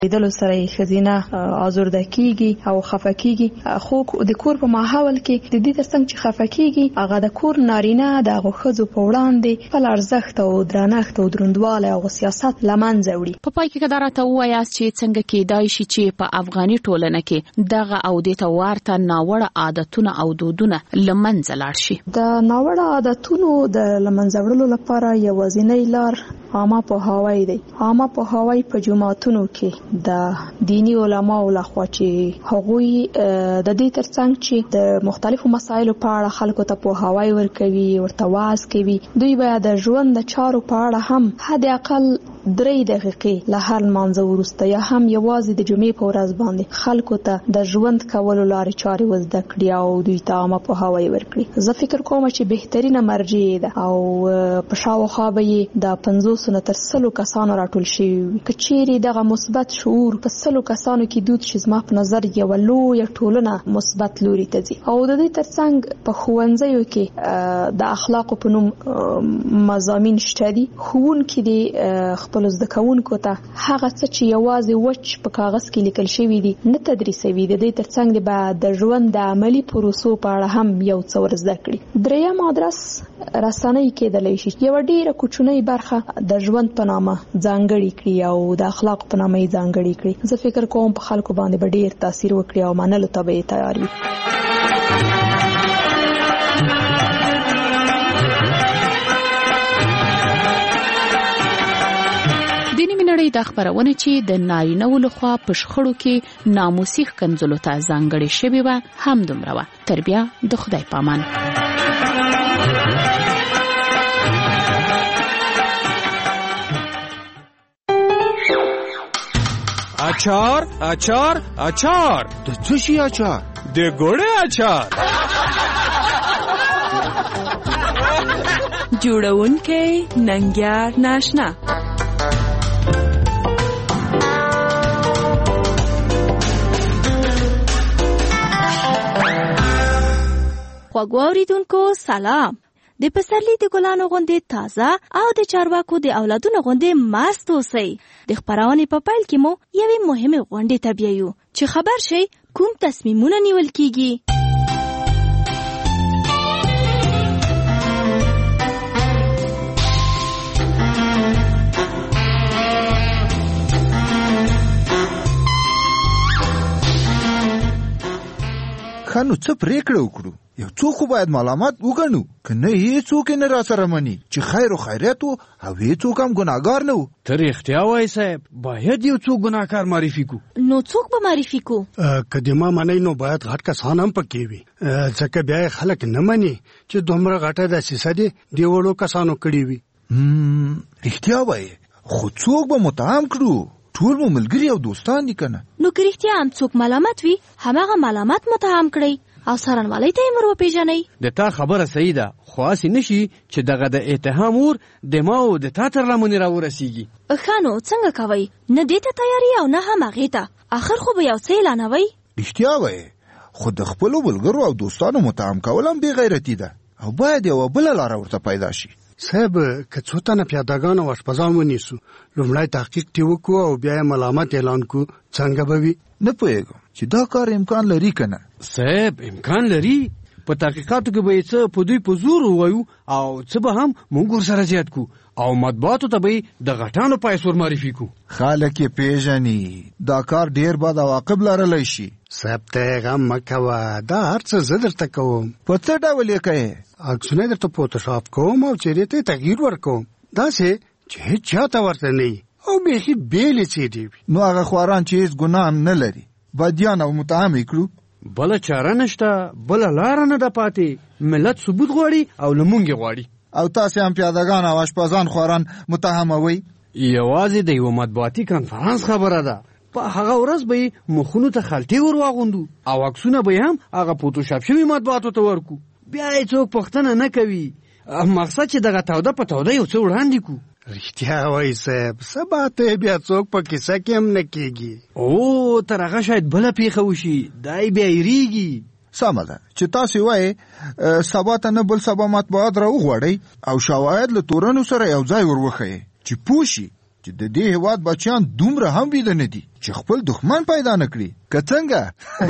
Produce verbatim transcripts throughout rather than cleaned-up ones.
لیدلو سره یې ښځینه ازورده کیږي او خفه کیږي. خو د کور په ماحول کې د دې ترڅنګ چې خفه کیږي هغه د کور نارینه د هغو ښځو په وړاندې خپل ارزښت او درنښت او دروندوالی او سیاست له منځه وړي. په پای کې که دا راته ووایاست چې څنګه کیدای شي چې په افغاني ټولنه کې دغه او دې ته ورته ناوړه عادتونه او دودونه له منځه لاړ شي. د ناوړه عادتونو د له منځه وړلو لپاره یوازینۍ لار عامه پوهاوی دی. عامه پوهاوی په جوماتونو کې د دینی علماو لخوا چې هغوی د دې ترڅنګ چې د مختلفو مسایلو په اړه خلکو ته پوهاوی ورکوي، ورته واعظ کوي. دوی باید د ژوند د چارو په اړه هم حد اقل درې دقیقې له هر لمانځه وروسته یا هم یوازې د جمعې په ورځ باندې خلکو ته د ژوند کولو لارې چارې وزده کړي او دوی ته عامه پوهاوی ورکړي. زه فکر کوم چې بهترینه مرجع ده او په شاوخوا به یې د پنځوسو نه تر سلو کسانو راټول شوي وي. که چیرې دغه مثبت شعور په سلو کسانو کې دود شي، زما په نظر یوه لویه ټولنه مثبت لوري ته ځي. او د دې ترڅنګ په ښوونځیو کې د اخلاقو په نوم مضامین شته دي. ښوونکي د خپل زده کوونکو ته هغه څه چې یوازې وچ په کاغذ کې لیکل شوي دي نه تدریسوي. د دې ترڅنګ به د ژوند د عملي پروسو په اړه هم یو څه ور زده کړي. دریم ادرس رسنۍ کېدلی شي یوه ډېره کوچنۍ برخه د ژوند په نامه ځانګړې کړي او د اخلاقو په نامه یې ځانګړې کړي. زه فکر کوم په خلکو باندې به ډېر تاثیر وکړي او منلو ته به یې تیار وي. د خبرونه چې د نارینه‌و لخوا په شخړو کې ناموسي ښکنځلو ته ځانګړې شوې وه هم دومره وه. تر بیا د خدای په امان. اچار اچار اچار د څه شي اچار؟ د ګوړې اچار. جوړونکی ننګیار ناشنا. خواږه اوریدونکو سلام. د پسرلي د ګلانو غوندې تازه او د چارواکو د اولادونو غوندې مست اوسئ. د خپرونې په پیل کې مو یوې مهمې غونډې ته بیایو چې خبر شئ کوم تصمیمونه نیول کیږي. ښه نو څه پرېکړه وکړو؟ یو څوک خو باید معلومات وګڼو، که نه هېڅوک یې نه راسره مني چې خیر و خیریت و او هېڅوک هم ګناهګار نه و. ته رښتیا وایې صاحب، باید یو څوک ګناهکار معرفي کو. نو څوک به معرفي کو؟ که د ما منئ نو باید غټ کسان هم پکې وي، ځکه بیا یې خلک نه مني چې دومره غټه دسیسه دې د وړو کسانو کړې وي. رښتیا وایې، خو څوک به متهم کړو؟ ټول مو ملګري او دوستان دي کنه. نو که رښتیا هم څوک ملامت وي هماغه ملامت متهم کړئ او څارنوالۍ ته یې ور وپېژنئ. د تا خبره صحیح ده، خو هسې نشي چې دغه د اتهام اور د ما او د تا تر لمنې راورسېږي. ښه نو څنګه کوئ؟ نه دې ته تیاري او نه هم هغې ته، آخر خو به یو څه اعلانوئ. رښتیا وایې، خو د خپلو ملګرو او دوستانو متهم کول هم بې غیرتي ده او باید یوه بله لاره ورته پیدا شي. صاحب، که څو تنه پیادهګان او اشپزان ونیسو، لومړی تحقیق تی وکړو او بیا یې ملامت اعلان کړو، څنګه به وي؟ نه پوهېږم چې دا کار امکان لري که نه. صاحب، امکان لري. په تحقیقاتو کې به یې څه په دوی په زور ووایو او څه به هم موږ ورسره زیات کړو او مطبوعاتو ته به یې د غټانو پیسې ور معرفي کړو. خلک یې پېژني، دا کار ډېر بد عواقب لرلی شي. صاحب ته یې غم مه کوه، دا هر څه زه درته کوم. په څه ډول یې کوې؟ عکسونه درته فوټوشاپ کوم او چهرې ته تغییر ورکوم، داسې چې هېڅ چا ته ورته نه وي او بیخي بېلې څېرې وي. نو هغه خواران چې هېڅ ګناه هم نه لري بدیان او متهم یې کړو. بله چاره نشته، بله لاره نه ده پاتې. ملت ثبوت غواړي او له موږ یې غواړي. او تاسې هم پیادهګان او اشپزان خواران متهموئ. یوازې د یوه مطبوعاتي کنفرانس خبره ده. په هغه ورځ به یې مخونو ته خلطې ور واغوندو او عکسونه به یې هم هغه فوټوشاپ شوي مطبوعاتو ته ورکو. بیا یې څوک پوښتنه نه کوي، مقصد چې دغه توده په توده یو څه وړاندې کړو. رښتیا وایي صاحب، سبا ته بیا څوک په کیسه کې هم نه کېږي. او تر هغه شاید بله پیښه وشي، دی بیا یېرېږي. سمه ده چې تاسې وایې سبا ته نه بل سبا مطبوعات را وغواړئ او شواهد له تورنو سره یو ځای ور وښیئ چې پوه شي چې د دې هېواد بچیان دومره هم ویده نه دي. چې خپل دښمن پیدا نکړي که څنګه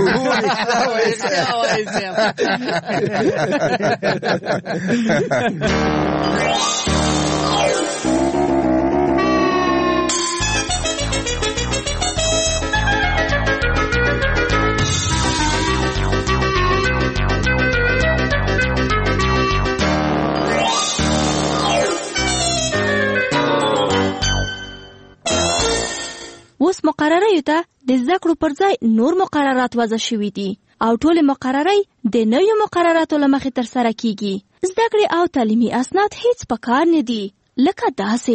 اوس مقررې ته د زده کړو پر ځای نور مقررات وضع شوي دي او ټولې مقررې د نویو مقرراتو له مخې ترسره کیږي. زده کړې او تعلیمي اسناد هیڅ پکار نه دي لکه داسې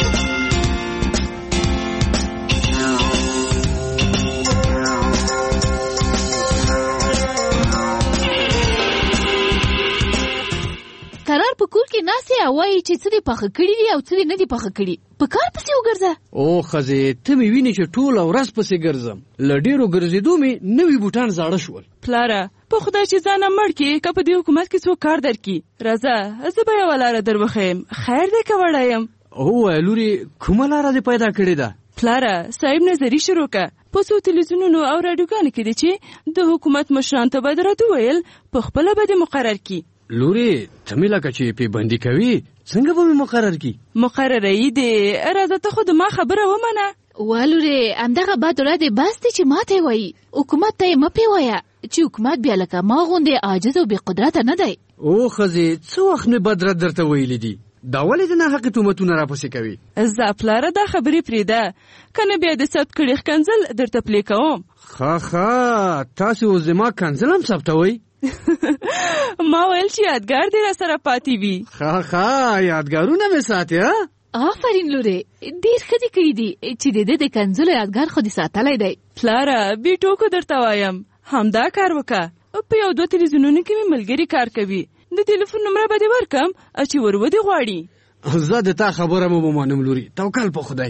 قرار په کور کې ناسې وایي چې څه دې پخه کړي دي او څه دې نه دي پخه کړي په کار پسې وګرځه. او ښځې ته مې وینې چې ټوله ورځ پسې ګرځم له ډېرو ګرځېدو مې نوي بوټان زاړه شول. پلاره په خدای چې ځانه مړ کې که په دې حکومت کې څوک کار درکړي راځه زه به یوه لاره در وښیم خیر دی که وړه یم. ووایه لورې کومه لاره دې پیدا کړې ده؟ پلاره صاحب نظري شروع که په څو تلویزیونونو او راډیوګانو کې دی چې د حکومت مشران ته به د رد وویل په خپله به دې مقرر کړي. لورې ته مې لکه چې پیبندي کوي څنګه به مې مقرر کړي؟ مقررې دی راځه ته خو د ما خبره ومنه. والورې همدغه بد ورځ دی بس دی چې ماته یې وایي حکومت ته یې مه پې وایه چې حکومت بیا لکه ما غوندې عاجز او بې قدرته نه دی. او ښځې څه وخت مې بد رد درته ویلي دي دا ولې د ناحقې تهمتونه راپسې کوي؟ زه پلاره دا خبرې پرېږده که نه بیا د ثبت کړي ښکنځل درته پلې کوم. ښه ښه تاسې اوس زما کنځل هم ثبتوئ؟ ما ویل چې یادګار دې را سره پاتې وي. ښه ښه یادګارونه مې ساتې ها. آفرین لورې ډېر ښه دې کړي دي چې د دې د کنځلو یادګار خو دې ساتلی دی. پلاره بې ټوکو درته وایم همدا کار وکړه. په یو دوه تلویزیونونو کې مې ملګري کار کوي د ټلیفون نمره به دې ورکم چې ور ودې غواړي. زه د تا خبره مو ومنم لورې توکل په خدای.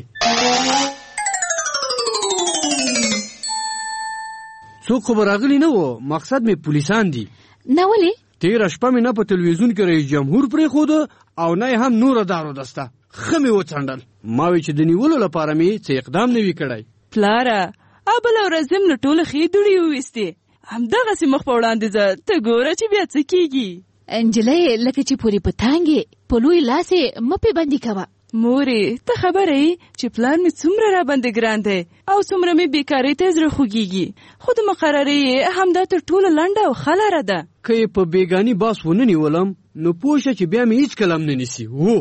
څوک خو به راغلي نه وو مقصد مې پولیسان دي. نه ولې؟ تېره شپه مې نه په تلویزیون کې رئیس جمهور پرېښوده او نه یې هم نوره دارو دسته ښه مې وڅنډل. ما وی چې د نیولو لپاره مې څه اقدام نه وي کړی. پلاره او بله ورځ یم له ټوله ښې دوړې وویستې همدغسې مخ په وړاندې ځه ته ګوره چې بیا څه کېږي. نجلۍ لکه چې پورې په تانګې په لوی لاس یې مه پې بندي کوه. مورې ته خبره یې چې پلان مې څومره را باندې ګران دی او څومره مې بیکارۍ ته زړه خوږېږي خو د مقررې همدا تر ټوله لنډه او ښه لاره ده. که یې په بېګاني باس ونه نیولم نو پوه شه چې بیا مې هېڅ کله هم نه نیسي. وو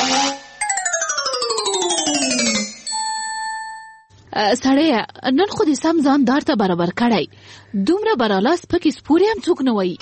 سړیه نن خو دې سم ځان دار ته برابر کړی دومره براله سپکې سپورې هم څوک نه وایي.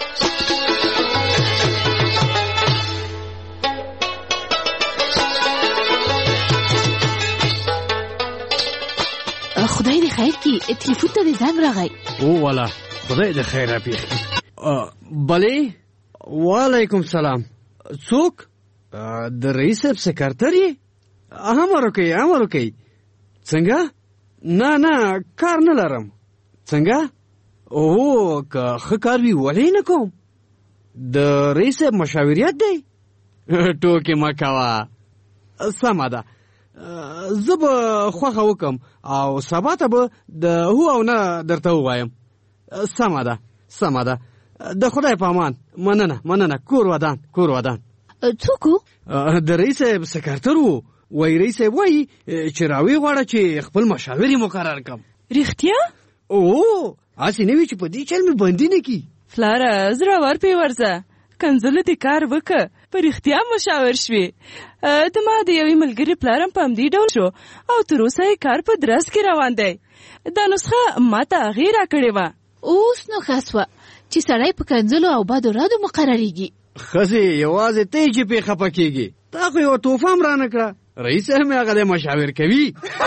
خدای دې خیر کړي تلیفون ته دې زنګ راغی. او والا خدای دې خیر راپېښ کړي. بلې وعلیکم سلام. څوک؟ د رئیس صاحب سکرتر یې؟ امر وکئ امر وکئ. څنګه؟ نه نه کار نه لرم. څنګه؟ او که ښه کار وي ولې نه کوم؟ د رئیس صاحب مشاوریت دی؟ ټوکې مه کوه. سمه ده زه به خوښه وکم او سبا ته به د هو او نه درته ووایم. سمه ده سمه ده د خدای په امان. مننه مننه کور ودان کور ودان. څوک و؟ د رئیس صاحب سکرتر و. وایي رئیس صاحب وایي چې راویې غواړه چې خپل مشاور یې مقرر کړم. رښتیا؟ او هسې نه وي چې په دې چل مې بندي نه کړي. پلاره زړور پې ورځه کنځلو دې کار وکړه په رښتیا مشاور شوې. د ما د یوې ملګرې پلار هم په همدې ډول شو او تر اوسه یې کار په درس کې روان دی. دا نسخه ما ته هغې راکړې وه. اوس نو ښه سوه چې سړی په کنځلو او بدو ردو مقرریږي. ښځې یوازې ته یې چې پې خفه کېږي تا خو یوه تحفه هم رانه کړه. رئیس صاحب مې هغه دی مشاور کوي.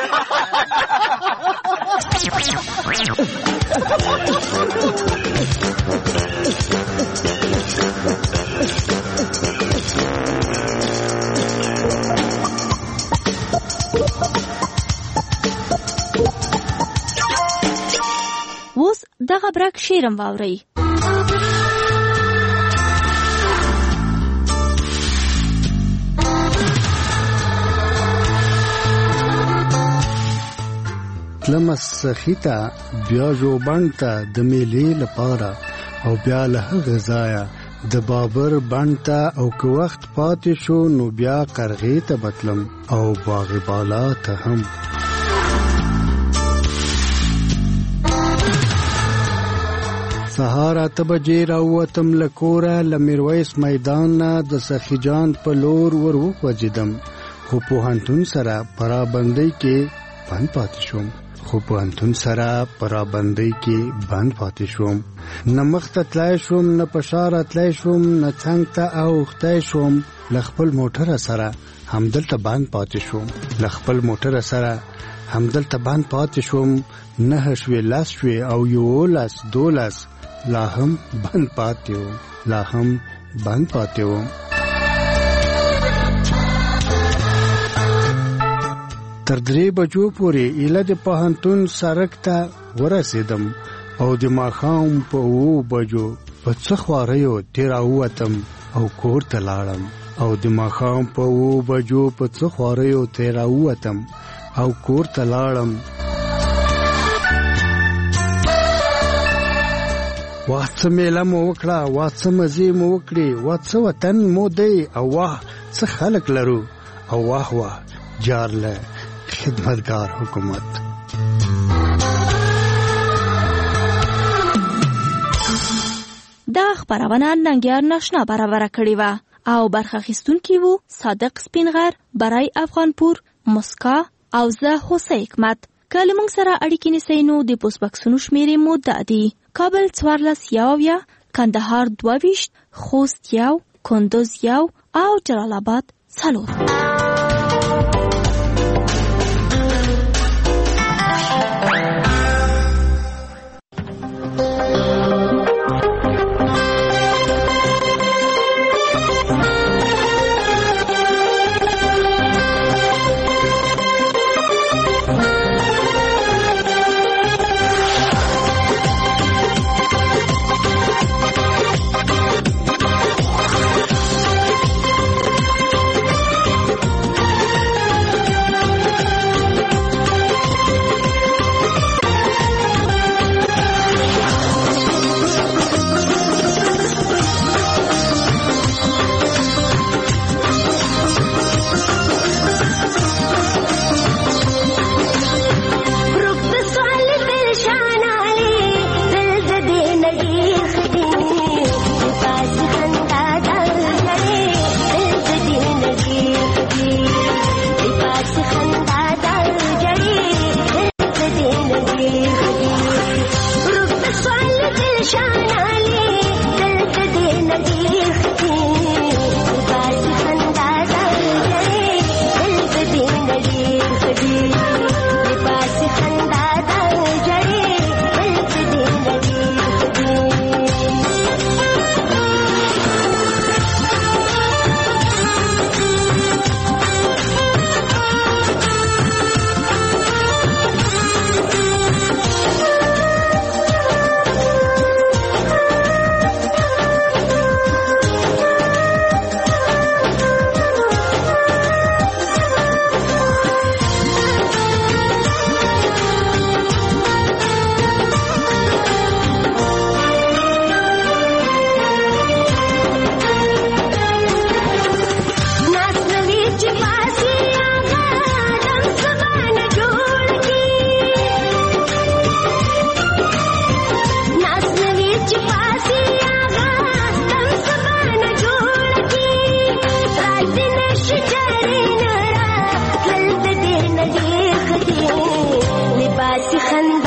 اوس دغه برک شعرم واورئ. تلم سخی ته بیا ژوبڼ ته د میلې لپاره او بیا له هغه ځایه د بابر بڼ ته او که وخت پاتې شو نو بیا قرغې ته بتلم او باغ بالا ته هم. سهار اته بجې راووتم له کوره له میرویس میدان نه د سخي جان په لور ور وخوځېدم خو پوهنتون سره پرابندۍ کې بند پاتې شوم خو پوهنتون سره پرابندۍ کې بند پاتې شوم. نه مخ ته تلای شوم نه په شا راتلی شوم نه څنګ ته اوښتی شوم. له خپل موټره سره همدلته بند پاتې شوم له خپل موټره سره همدلته بند پاتې شوم. نهه شوې لس شوې او یولس دولس لا هم بند پاتې وم لا هم بند پاتې وم. تر درې بجو پورې ایله د پوهنتون سړک ته ورسېدم او د ماښام په اوو بجو په څه خواریو تېره ووتم او کور ته لاړم او د ماښام په اوو بجو په څه خواریو تېره ووتم او کور ته لاړم. واه څه میله مو وکړه واه څه مزې مو وکړې واه څه وطن مو دی او واه څه خلک لرو او واه واه جارله خدمتگار حکومت. دا خبرونه ننګیار ناشنا برابر کړې وه او برخه اخیستونکي وو صادق سپینغر، برای افغانپور، مسکا او زه حسین حکمت. که له موږ سره اړیکې نیسئ نو د پوسټ بکسونو شمیرې مو دا دي: کابل څوارلس یو اویا، کندهار دوه ویشت، خوست یو، کندوز یو او جلال آباد څلور. خند